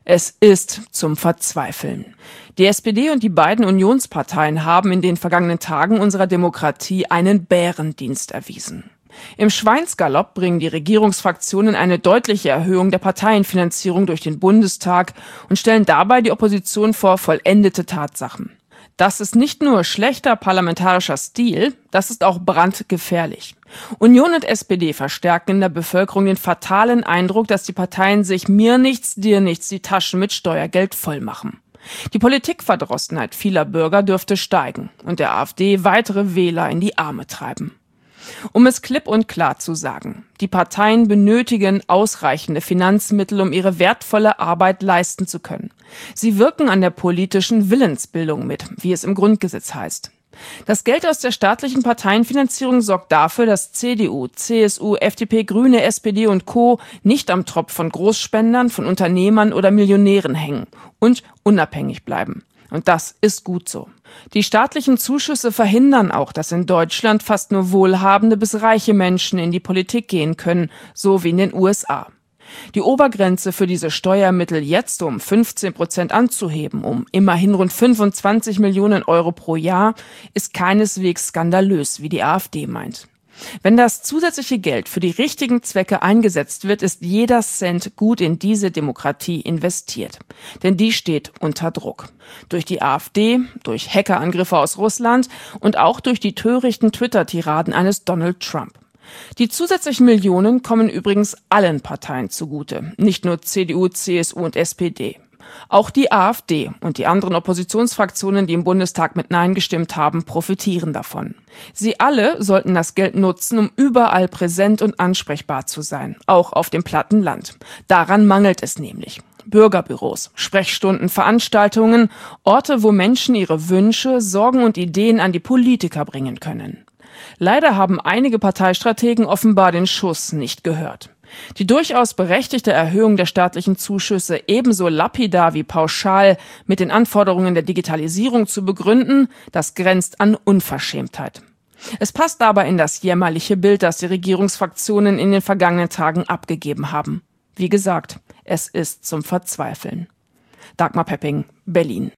Es ist zum Verzweifeln. Die SPD und die beiden Unionsparteien haben in den vergangenen Tagen unserer Demokratie einen Bärendienst erwiesen. Im Schweinsgalopp bringen die Regierungsfraktionen eine deutliche Erhöhung der Parteienfinanzierung durch den Bundestag und stellen dabei die Opposition vor vollendete Tatsachen. Das ist nicht nur schlechter parlamentarischer Stil, das ist auch brandgefährlich. Union und SPD verstärken in der Bevölkerung den fatalen Eindruck, dass die Parteien sich mir nichts, dir nichts die Taschen mit Steuergeld vollmachen. Die Politikverdrossenheit vieler Bürger dürfte steigen und der AfD weitere Wähler in die Arme treiben. Um es klipp und klar zu sagen, die Parteien benötigen ausreichende Finanzmittel, um ihre wertvolle Arbeit leisten zu können. Sie wirken an der politischen Willensbildung mit, wie es im Grundgesetz heißt. Das Geld aus der staatlichen Parteienfinanzierung sorgt dafür, dass CDU, CSU, FDP, Grüne, SPD und Co. nicht am Tropf von Großspendern, von Unternehmern oder Millionären hängen und unabhängig bleiben. Und das ist gut so. Die staatlichen Zuschüsse verhindern auch, dass in Deutschland fast nur wohlhabende bis reiche Menschen in die Politik gehen können, so wie in den USA. Die Obergrenze für diese Steuermittel jetzt um 15% anzuheben, um immerhin rund 25 Millionen Euro pro Jahr, ist keineswegs skandalös, wie die AfD meint. Wenn das zusätzliche Geld für die richtigen Zwecke eingesetzt wird, ist jeder Cent gut in diese Demokratie investiert. Denn die steht unter Druck. Durch die AfD, durch Hackerangriffe aus Russland und auch durch die törichten Twitter-Tiraden eines Donald Trump. Die zusätzlichen Millionen kommen übrigens allen Parteien zugute, nicht nur CDU, CSU und SPD. Auch die AfD und die anderen Oppositionsfraktionen, die im Bundestag mit Nein gestimmt haben, profitieren davon. Sie alle sollten das Geld nutzen, um überall präsent und ansprechbar zu sein, auch auf dem platten Land. Daran mangelt es nämlich. Bürgerbüros, Sprechstunden, Veranstaltungen, Orte, wo Menschen ihre Wünsche, Sorgen und Ideen an die Politiker bringen können. Leider haben einige Parteistrategen offenbar den Schuss nicht gehört. Die durchaus berechtigte Erhöhung der staatlichen Zuschüsse ebenso lapidar wie pauschal mit den Anforderungen der Digitalisierung zu begründen, das grenzt an Unverschämtheit. Es passt aber in das jämmerliche Bild, das die Regierungsfraktionen in den vergangenen Tagen abgegeben haben. Wie gesagt, es ist zum Verzweifeln. Dagmar Pepping, Berlin.